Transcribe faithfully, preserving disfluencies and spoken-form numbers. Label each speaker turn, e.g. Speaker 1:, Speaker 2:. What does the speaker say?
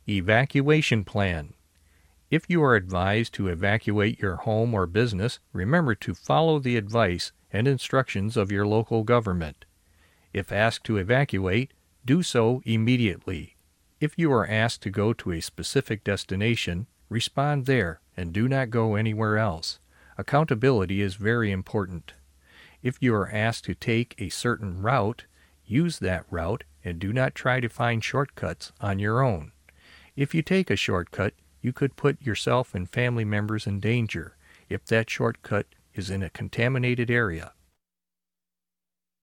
Speaker 1: Evacuation plan. If you are advised to evacuate your home or business, remember to follow the advice and instructions of your local government. If asked to evacuate, do so immediately. If you are asked to go to a specific destination, respond there and do not go anywhere else. Accountability is very important. If you are asked to take a certain route, use that route and do not try to find shortcuts on your own. If you take a shortcut, you could put yourself and family members in danger if that shortcut is in a contaminated area.